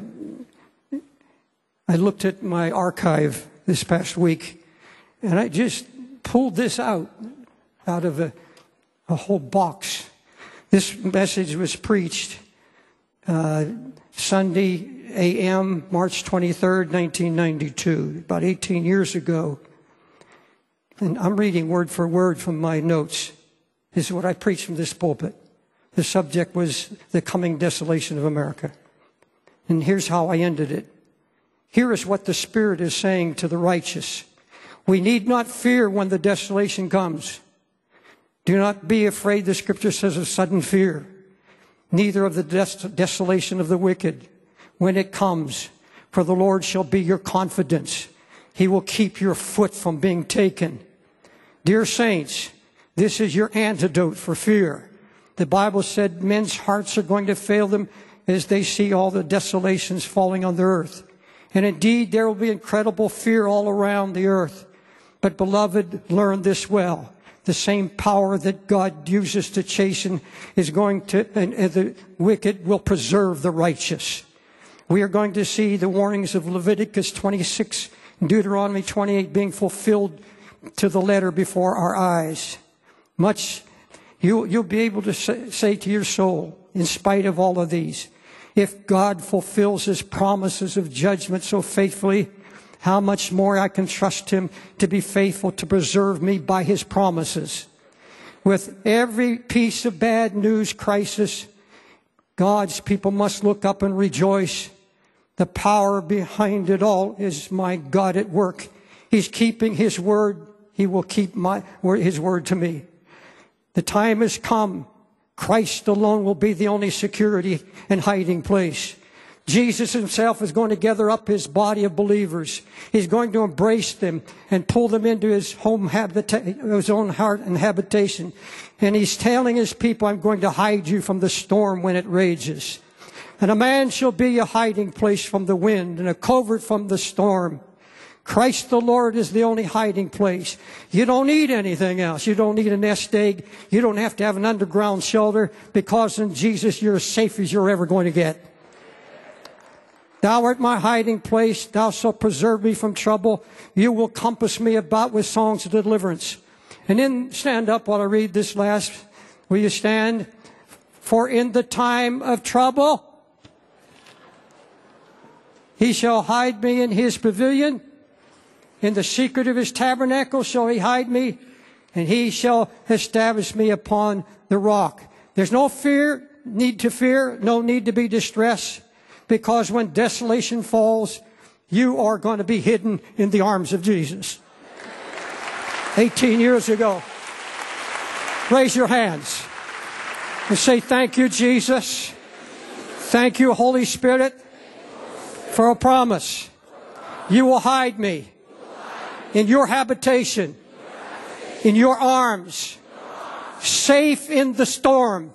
I looked at my archive this past week, and I just pulled this out, out of a, a whole box. This message was preached uh, Sunday A M, March twenty-third, nineteen ninety-two, about eighteen years ago. And I'm reading word for word from my notes. This is what I preached from this pulpit. The subject was the coming desolation of America. And here's how I ended it. Here is what the Spirit is saying to the righteous. We need not fear when the desolation comes. Do not be afraid, the Scripture says, of sudden fear. Neither of the des- desolation of the wicked when it comes. For the Lord shall be your confidence. He will keep your foot from being taken. Dear saints, this is your antidote for fear. The Bible said men's hearts are going to fail them as they see all the desolations falling on the earth. And indeed, there will be incredible fear all around the earth. But beloved, learn this well. The same power that God uses to chasten is going to, and, and the wicked will preserve the righteous. We are going to see the warnings of Leviticus twenty-six and Deuteronomy twenty-eight being fulfilled to the letter before our eyes. Much you, you'll be able to say, say to your soul, in spite of all of these, if God fulfills His promises of judgment so faithfully, how much more I can trust Him to be faithful to preserve me by His promises. With every piece of bad news crisis, God's people must look up and rejoice. The power behind it all is my God at work. He's keeping His word. He will keep my His word to me. The time has come. Christ alone will be the only security and hiding place. Jesus Himself is going to gather up His body of believers. He's going to embrace them and pull them into His home habita- His own heart and habitation. And He's telling His people, I'm going to hide you from the storm when it rages. And a man shall be a hiding place from the wind and a covert from the storm. Christ the Lord is the only hiding place. You don't need anything else. You don't need a nest egg. You don't have to have an underground shelter, because in Jesus you're as safe as you're ever going to get. Thou art my hiding place. Thou shalt preserve me from trouble. You will compass me about with songs of deliverance. And then stand up while I read this last. Will you stand? For in the time of trouble, He shall hide me in His pavilion. In the secret of His tabernacle shall He hide me, and He shall establish me upon the rock. There's no fear, need to fear, no need to be distressed, because when desolation falls, you are going to be hidden in the arms of Jesus. eighteen years ago. Raise your hands and say, thank you, Jesus. Thank you, Holy Spirit, for a promise. You will hide me in your habitation, in your arms, safe in the storm.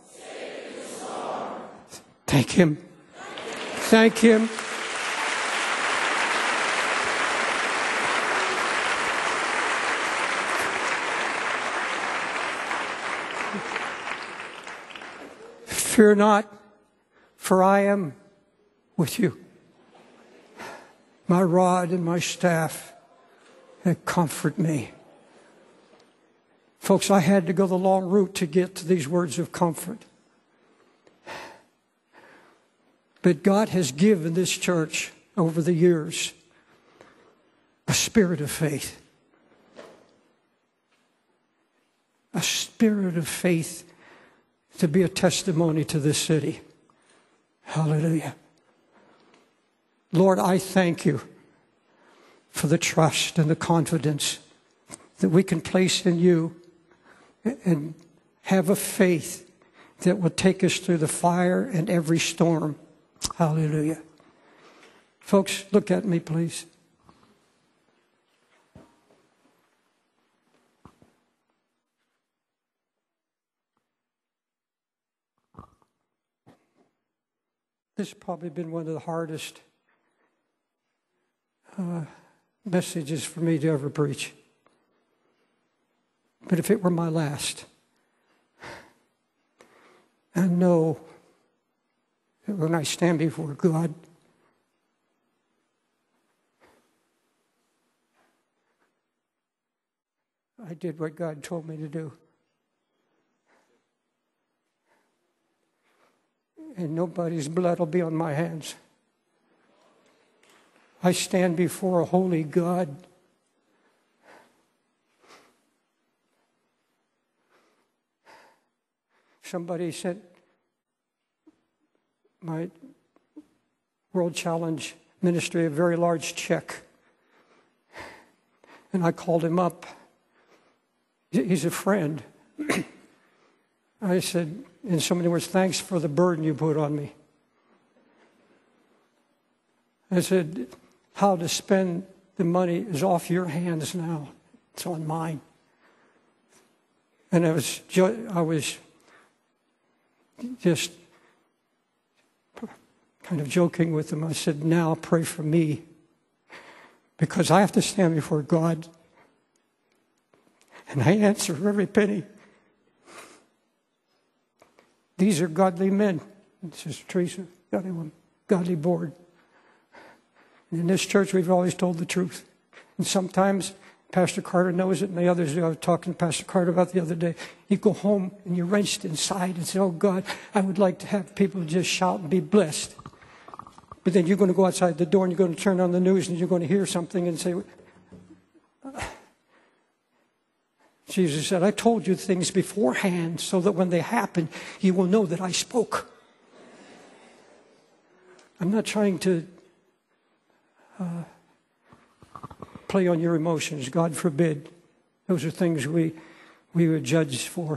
Thank Him. Thank Him. Fear not, for I am with you. My rod and my staff, they comfort me. Folks, I had to go the long route to get to these words of comfort. But God has given this church over the years a spirit of faith. A spirit of faith to be a testimony to this city. Hallelujah. Lord, I thank you for the trust and the confidence that we can place in you and have a faith that will take us through the fire and every storm. Hallelujah. Folks, look at me, please. This has probably been one of the hardest uh, messages for me to ever preach. But if it were my last, I know that when I stand before God, I did what God told me to do. And nobody's blood will be on my hands. I stand before a holy God. Somebody sent my World Challenge ministry a very large check. And I called him up. He's a friend. I said, in so many words, thanks for the burden you put on me. I said, how to spend the money is off your hands now. It's on mine. And I was, ju- I was just kind of joking with him. I said, now pray for me, because I have to stand before God, and I answer for every penny. These are godly men. Sister Teresa, godly woman, godly board. And in this church, we've always told the truth. And sometimes Pastor Carter knows it, and the others do. I was talking to Pastor Carter about the other day. You go home and you're wrenched inside and say, oh God, I would like to have people just shout and be blessed. But then you're going to go outside the door and you're going to turn on the news and you're going to hear something and say, Jesus said, I told you things beforehand so that when they happen, you will know that I spoke. I'm not trying to uh, play on your emotions. God forbid. Those are things we, we would judge for.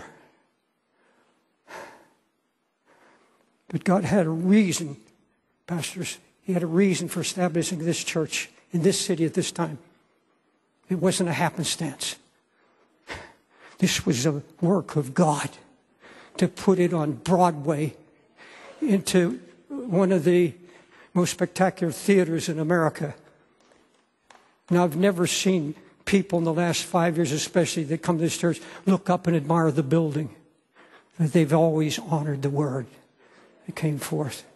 But God had a reason, pastors. He had a reason for establishing this church in this city at this time. It wasn't a happenstance. This was a work of God to put it on Broadway into one of the most spectacular theaters in America. Now, I've never seen people in the last five years especially that come to this church look up and admire the building. They've always honored the word that came forth.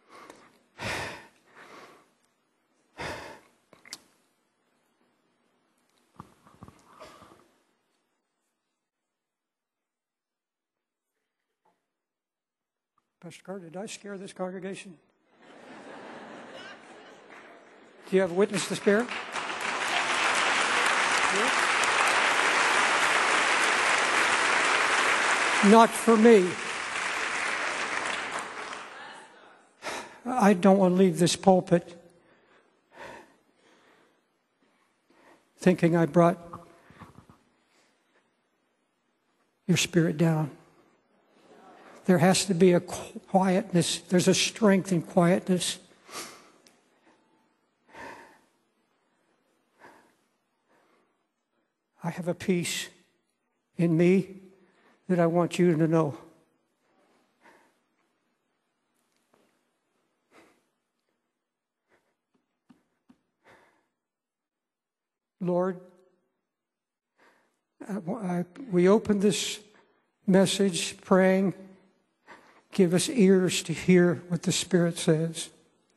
Pastor Carter, did I scare this congregation? Do you have a witness to the Spirit? Yeah. Not for me. I don't want to leave this pulpit thinking I brought your spirit down. There has to be a quietness. There's a strength in quietness. I have a peace in me that I want you to know. Lord, I, I, we open this message praying, give us ears to hear what the Spirit says.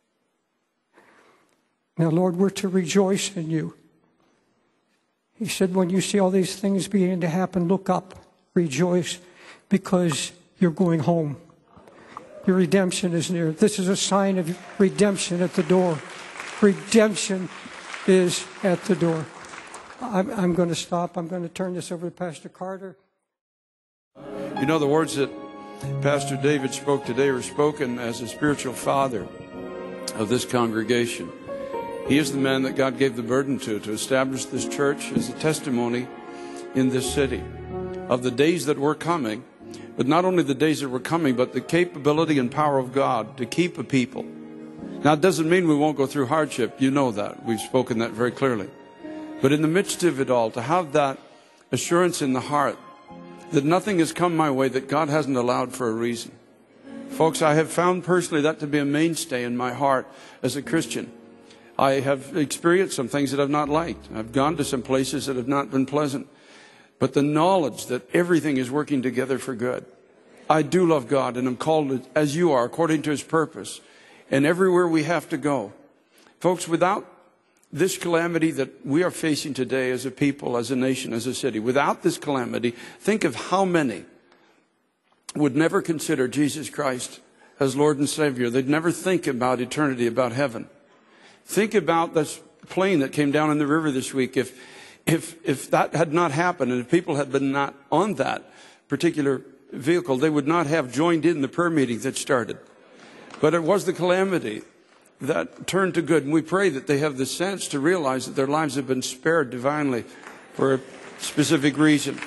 Now, Lord, we're to rejoice in you. He said, when you see all these things beginning to happen, look up, rejoice, because you're going home. Your redemption is near. This is a sign of redemption at the door. Redemption is at the door. I'm, I'm going to stop. I'm going to turn this over to Pastor Carter. You know, the words that Pastor David spoke today were spoken as a spiritual father of this congregation. He is the man that God gave the burden to, to establish this church as a testimony in this city of the days that were coming, but not only the days that were coming, but the capability and power of God to keep a people. Now, it doesn't mean we won't go through hardship. You know that. We've spoken that very clearly. But in the midst of it all, to have that assurance in the heart that nothing has come my way that God hasn't allowed for a reason. Folks, I have found personally that to be a mainstay in my heart as a Christian. I have experienced some things that I've not liked. I've gone to some places that have not been pleasant. But the knowledge that everything is working together for good. I do love God, and I'm called as you are, according to His purpose. And everywhere we have to go. Folks, without this calamity that we are facing today as a people, as a nation, as a city, without this calamity, think of how many would never consider Jesus Christ as Lord and Savior. They'd never think about eternity, about heaven. Think about this plane that came down in the river this week. If, if, if that had not happened, and if people had been not on that particular vehicle, they would not have joined in the prayer meeting that started. But it was the calamity that turned to good. And we pray that they have the sense to realize that their lives have been spared divinely for a specific reason.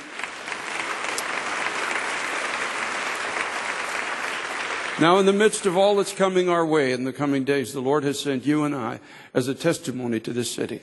Now, in the midst of all that's coming our way in the coming days, the Lord has sent you and I as a testimony to this city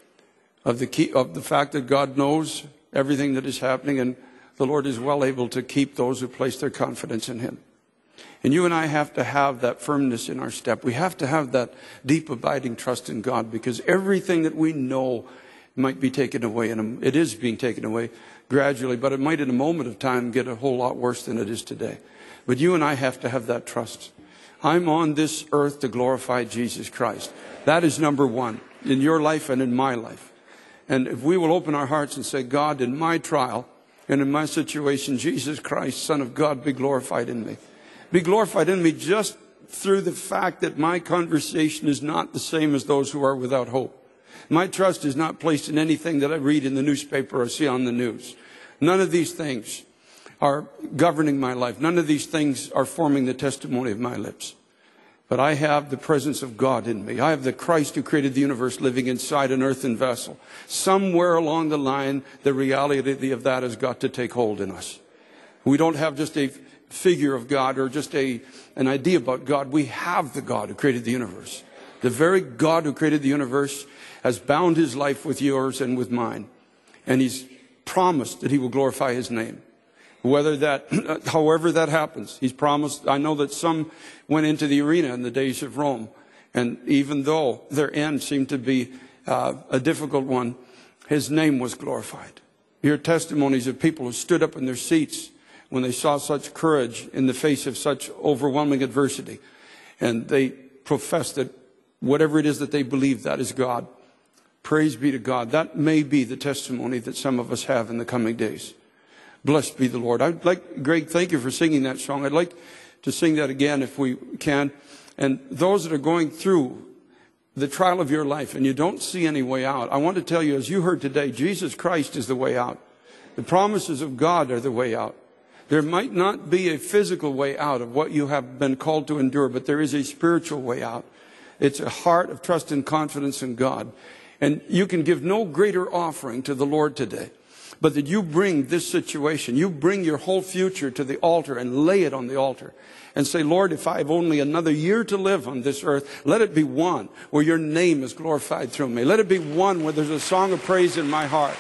of the key, of the fact that God knows everything that is happening, and the Lord is well able to keep those who place their confidence in Him. And you and I have to have that firmness in our step. We have to have that deep abiding trust in God, because everything that we know might be taken away, and it is being taken away gradually, but it might in a moment of time get a whole lot worse than it is today. But you and I have to have that trust. I'm on this earth to glorify Jesus Christ. That is number one in your life and in my life. And if we will open our hearts and say, God, in my trial and in my situation, Jesus Christ, Son of God, be glorified in me. Be glorified in me just through the fact that my conversation is not the same as those who are without hope. My trust is not placed in anything that I read in the newspaper or see on the news. None of these things are governing my life. None of these things are forming the testimony of my lips. But I have the presence of God in me. I have the Christ who created the universe living inside an earthen vessel. Somewhere along the line, the reality of that has got to take hold in us. We don't have just a figure of God or just a an idea about God. We have the God who created the universe. The very God who created the universe has bound His life with yours and with mine. And He's promised that He will glorify His name. Whether that, however that happens, He's promised. I know that some went into the arena in the days of Rome. And even though their end seemed to be uh, a difficult one, His name was glorified. You hear testimonies of people who stood up in their seats when they saw such courage in the face of such overwhelming adversity. And they professed that whatever it is that they believe, that is God. Praise be to God. That may be the testimony that some of us have in the coming days. Blessed be the Lord. I'd like, Greg, thank you for singing that song. I'd like to sing that again if we can. And those that are going through the trial of your life and you don't see any way out, I want to tell you, as you heard today, Jesus Christ is the way out. The promises of God are the way out. There might not be a physical way out of what you have been called to endure, but there is a spiritual way out. It's a heart of trust and confidence in God. And you can give no greater offering to the Lord today, but that you bring this situation, you bring your whole future to the altar and lay it on the altar. And say, Lord, if I have only another year to live on this earth, let it be one where your name is glorified through me. Let it be one where there's a song of praise in my heart.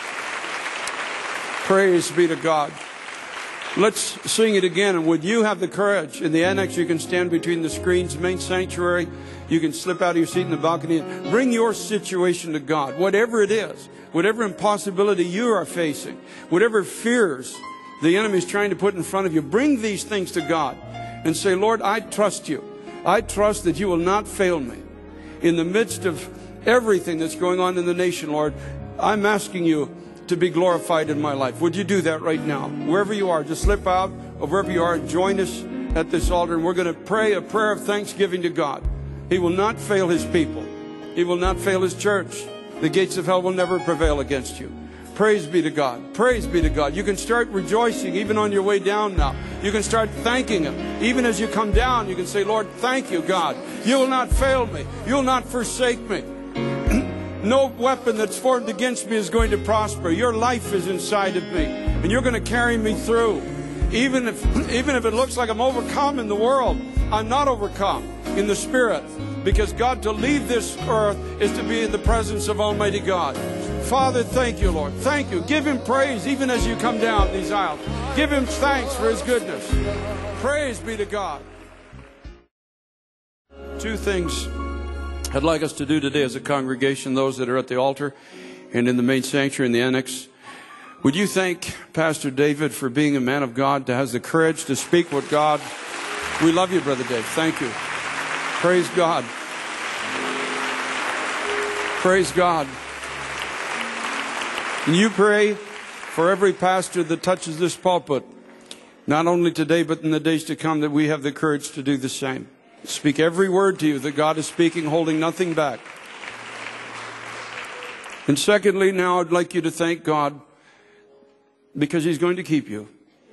Praise be to God. Let's sing it again. And would you have the courage? In the annex, you can stand between the screens, main sanctuary. You can slip out of your seat in the balcony and bring your situation to God. Whatever it is, whatever impossibility you are facing, whatever fears the enemy is trying to put in front of you, bring these things to God and say, Lord, I trust you. I trust that you will not fail me. In the midst of everything that's going on in the nation, Lord, I'm asking you to be glorified in my life. Would you do that right now? Wherever you are, just slip out, or wherever you are, join us at this altar, and we're going to pray a prayer of thanksgiving to God. He will not fail His people. He will not fail His church. The gates of hell will never prevail against you. Praise be to God. Praise be to God. You can start rejoicing even on your way down now. You can start thanking Him. Even as you come down, you can say, Lord, thank you, God. You will not fail me. You will not forsake me. No weapon that's formed against me is going to prosper. Your life is inside of me, and you're going to carry me through. Even if, even if it looks like I'm overcome in the world, I'm not overcome in the Spirit, because God, to leave this earth is to be in the presence of Almighty God. Father, thank you, Lord. Thank you. Give Him praise even as you come down these aisles. Give Him thanks for His goodness. Praise be to God. Two things I'd like us to do today as a congregation, those that are at the altar and in the main sanctuary in the annex. Would you thank Pastor David for being a man of God that has the courage to speak what God... We love you, Brother Dave. Thank you. Praise God. Praise God. And you pray for every pastor that touches this pulpit, not only today but in the days to come, that we have the courage to do the same. Speak every word to you that God is speaking, holding nothing back. And secondly, now I'd like you to thank God because He's going to keep you.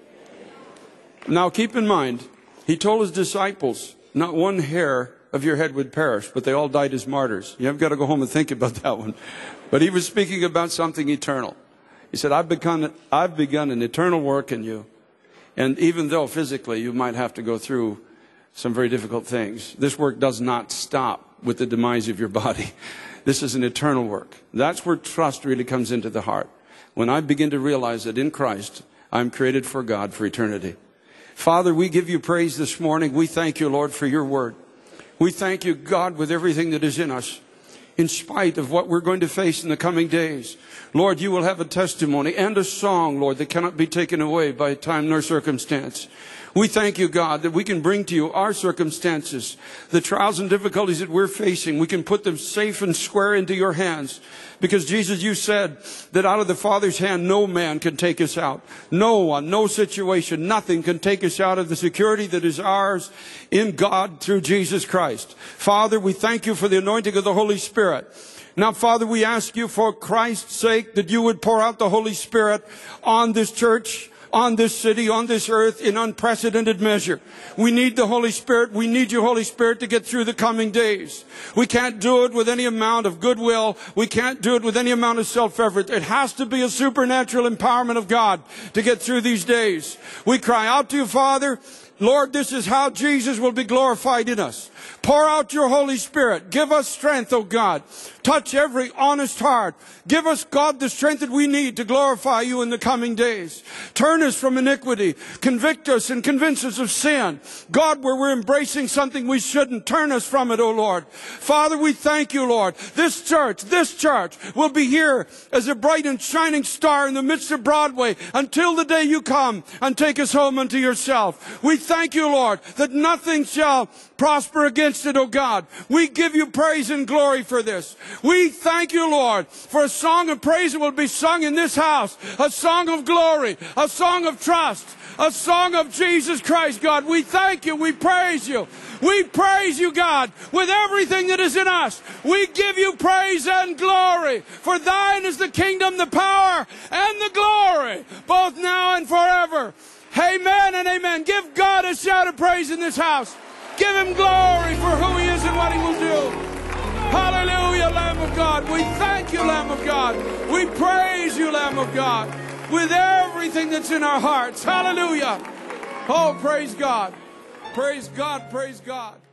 Now keep in mind, He told His disciples, not one hair of your head would perish, but they all died as martyrs. You have got to go home and think about that one. But He was speaking about something eternal. He said, I've begun, I've begun an eternal work in you. And even though physically you might have to go through some very difficult things, this work does not stop with the demise of your body. This is an eternal work. That's where trust really comes into the heart. When I begin to realize that in Christ, I'm created for God for eternity. Father, we give you praise this morning. We thank you, Lord, for your word. We thank you, God, with everything that is in us, in spite of what we're going to face in the coming days. Lord, you will have a testimony and a song, Lord, that cannot be taken away by time nor circumstance. We thank you, God, that we can bring to you our circumstances, the trials and difficulties that we're facing. We can put them safe and square into your hands. Because, Jesus, you said that out of the Father's hand, no man can take us out. No one, no situation, nothing can take us out of the security that is ours in God through Jesus Christ. Father, we thank you for the anointing of the Holy Spirit. Now, Father, we ask you for Christ's sake that you would pour out the Holy Spirit on this church, on this city, on this earth in unprecedented measure. We need the Holy Spirit. We need your Holy Spirit to get through the coming days. We can't do it with any amount of goodwill. We can't do it with any amount of self-effort. It has to be a supernatural empowerment of God to get through these days. We cry out to you, Father. Lord, this is how Jesus will be glorified in us. Pour out your Holy Spirit. Give us strength, oh God. Touch every honest heart. Give us, God, the strength that we need to glorify you in the coming days. Turn us from iniquity. Convict us and convince us of sin. God, where we're embracing something we shouldn't, turn us from it, oh Lord. Father, we thank you, Lord. This church, this church will be here as a bright and shining star in the midst of Broadway until the day you come and take us home unto yourself. We thank you, Lord, that nothing shall prosper against it, oh God. We give you praise and glory for this. We thank you, Lord, for a song of praise that will be sung in this house. A song of glory, a song of trust, a song of Jesus Christ, God. We thank you. We praise you. We praise you, God, with everything that is in us. We give you praise and glory. For thine is the kingdom, the power, and the glory, both now and forever. Amen and amen. Give God a shout of praise in this house. Give him glory for who he is and what he will do. Hallelujah, Lamb of God. We thank you, Lamb of God. We praise you, Lamb of God, with everything that's in our hearts. Hallelujah. Oh, praise God. Praise God. Praise God.